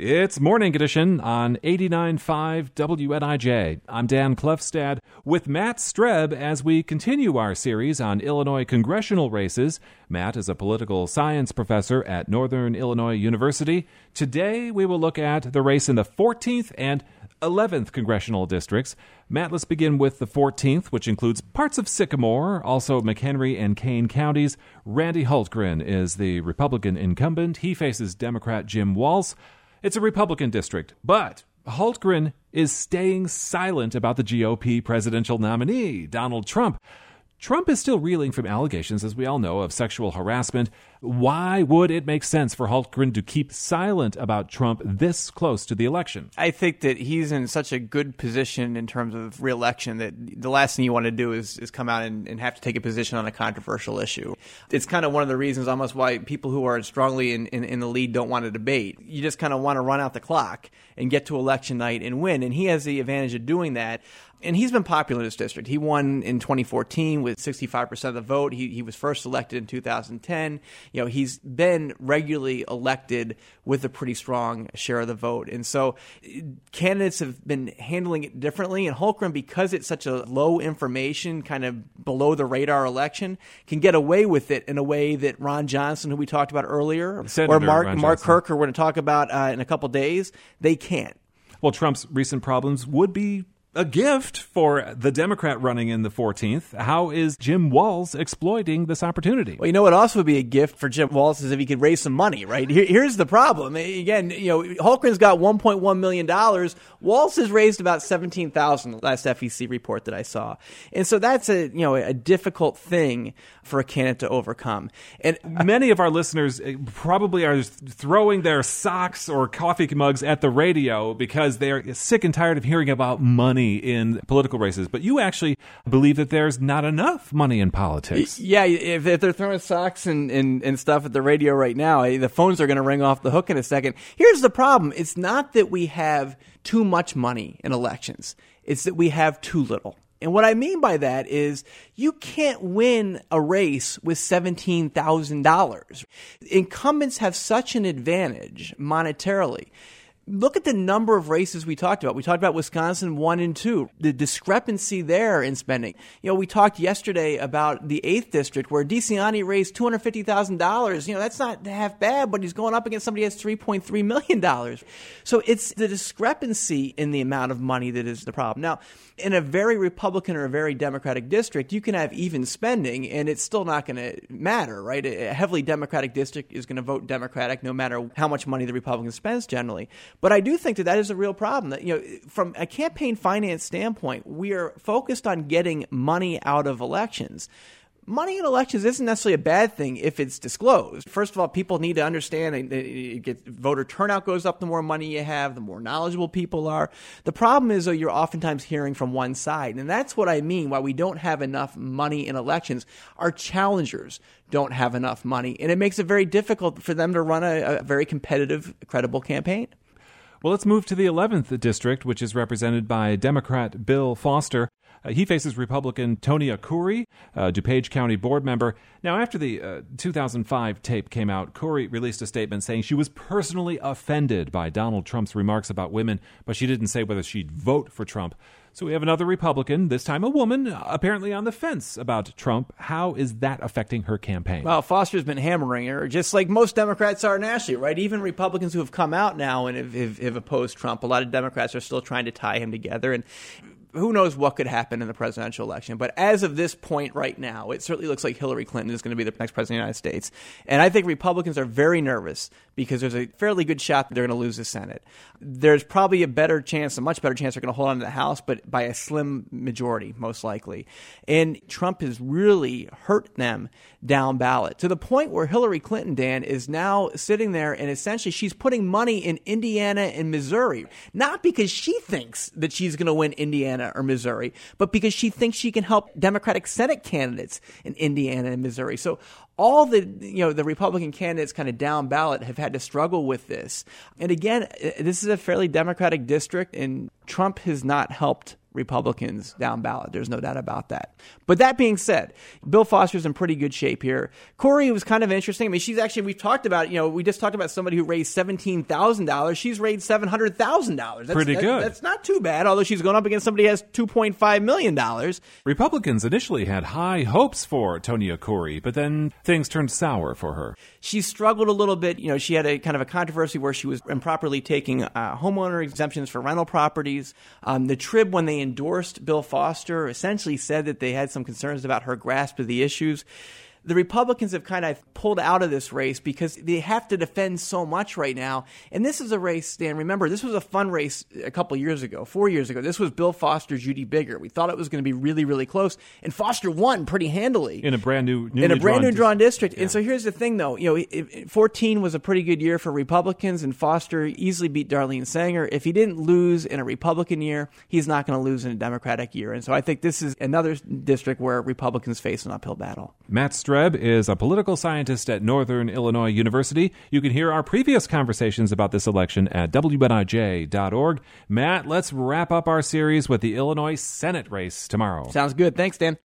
It's Morning Edition on 89.5 WNIJ. I'm Dan Klefstad with Matt Streb as we continue our series on Illinois congressional races. Matt is a political science professor at Northern Illinois University. Today we will look at the race in the 14th and 11th congressional districts. Matt, let's begin with the 14th, which includes parts of Sycamore, also McHenry and Kane counties. Randy Hultgren is the Republican incumbent. He faces Democrat Jim Walz. It's a Republican district, but Hultgren is staying silent about the GOP presidential nominee, Donald Trump. Trump is still reeling from allegations, as we all know, of sexual harassment. Why would it make sense for Hultgren to keep silent about Trump this close to the election? I think that he's in such a good position in terms of re-election that the last thing you want to do is come out and have to take a position on a controversial issue. It's kind of one of the reasons almost why people who are strongly in the lead don't want to debate. You just kind of want to run out the clock and get to election night and win. And he has the advantage of doing that. And he's been popular in his district. He won in 2014 with 65% of the vote. He was first elected in 2010. You know, he's been regularly elected with a pretty strong share of the vote. And so candidates have been handling it differently. And Hultgren, because it's such a low information, kind of below the radar election, can get away with it in a way that Ron Johnson, who we talked about earlier, Senator or Mark Kirk, who we're going to talk about in a couple days, they can't. Well, Trump's recent problems would be a gift for the Democrat running in the 14th. How is Jim Walz exploiting this opportunity? Well, you know what also would be a gift for Jim Walz is if he could raise some money, right? Here's the problem. Again, Hultgren's got $1.1 million. Walz has raised about $17,000, last FEC report that I saw. And so that's a difficult thing for a candidate to overcome. And many of our listeners probably are throwing their socks or coffee mugs at the radio because they're sick and tired of hearing about money in political races. But you actually believe that there's not enough money in politics. Yeah, if they're throwing socks and stuff at the radio right now, the phones are going to ring off the hook in a second. Here's the problem. It's not that we have too much money in elections. It's that we have too little. And what I mean by that is you can't win a race with $17,000. Incumbents have such an advantage monetarily. Look at the number of races we talked about. We talked about Wisconsin 1 and 2, the discrepancy there in spending. We talked yesterday about the 8th district where DeCiani raised $250,000. That's not half bad, but he's going up against somebody who has $3.3 million. So it's the discrepancy in the amount of money that is the problem. Now, in a very Republican or a very Democratic district, you can have even spending, and it's still not going to matter, right? A heavily Democratic district is going to vote Democratic no matter how much money the Republican spends generally. But I do think that is a real problem. That from a campaign finance standpoint, we are focused on getting money out of elections. Money in elections isn't necessarily a bad thing if it's disclosed. First of all, people need to understand that voter turnout goes up the more money you have, the more knowledgeable people are. The problem is, though, you're oftentimes hearing from one side. And that's what I mean why we don't have enough money in elections. Our challengers don't have enough money. And it makes it very difficult for them to run a very competitive, credible campaign. Well, let's move to the 11th district, which is represented by Democrat Bill Foster. He faces Republican Tony Arcuri, DuPage County board member. Now, after the 2005 tape came out, Arcuri released a statement saying she was personally offended by Donald Trump's remarks about women, but she didn't say whether she'd vote for Trump. So we have another Republican, this time a woman, apparently on the fence about Trump. How is that affecting her campaign? Well, Foster's been hammering her, just like most Democrats are nationally, right? Even Republicans who have come out now and have opposed Trump, a lot of Democrats are still trying to tie him together. And who knows what could happen in the presidential election. But as of this point right now, it certainly looks like Hillary Clinton is going to be the next president of the United States. And I think Republicans are very nervous because there's a fairly good shot that they're going to lose the Senate. There's probably a much better chance they're going to hold on to the House, but by a slim majority, most likely. And Trump has really hurt them down ballot to the point where Hillary Clinton, Dan, is now sitting there and essentially she's putting money in Indiana and Missouri, not because she thinks that she's going to win Indiana or Missouri, but because she thinks she can help Democratic Senate candidates in Indiana and Missouri. So all the Republican candidates kind of down ballot have had to struggle with this. And again, this is a fairly Democratic district, and Trump has not helped Republicans down ballot. There's no doubt about that. But that being said, Bill Foster's in pretty good shape here. Corey was kind of interesting. I mean, she's actually, we've talked about, we just talked about somebody who raised $17,000. She's raised $700,000. Pretty good. That's not too bad, although she's going up against somebody who has $2.5 million. Republicans initially had high hopes for Tonia Corey, but then things turned sour for her. She struggled a little bit. She had a kind of a controversy where she was improperly taking homeowner exemptions for rental properties. The Trib, when they endorsed Bill Foster, essentially said that they had some concerns about her grasp of the issues. The Republicans have kind of pulled out of this race because they have to defend so much right now. And this is a race, Dan, remember, this was a fun race a couple years ago, 4 years ago. This was Bill Foster, Judy Bigger. We thought it was going to be really, really close. And Foster won pretty handily. In a brand new drawn district. Yeah. And so here's the thing, though. 14 was a pretty good year for Republicans, and Foster easily beat Darlene Sanger. If he didn't lose in a Republican year, he's not going to lose in a Democratic year. And so I think this is another district where Republicans face an uphill battle. Matt Streb is a political scientist at Northern Illinois University. You can hear our previous conversations about this election at WNIJ.org. Matt, let's wrap up our series with the Illinois Senate race tomorrow. Sounds good. Thanks, Dan.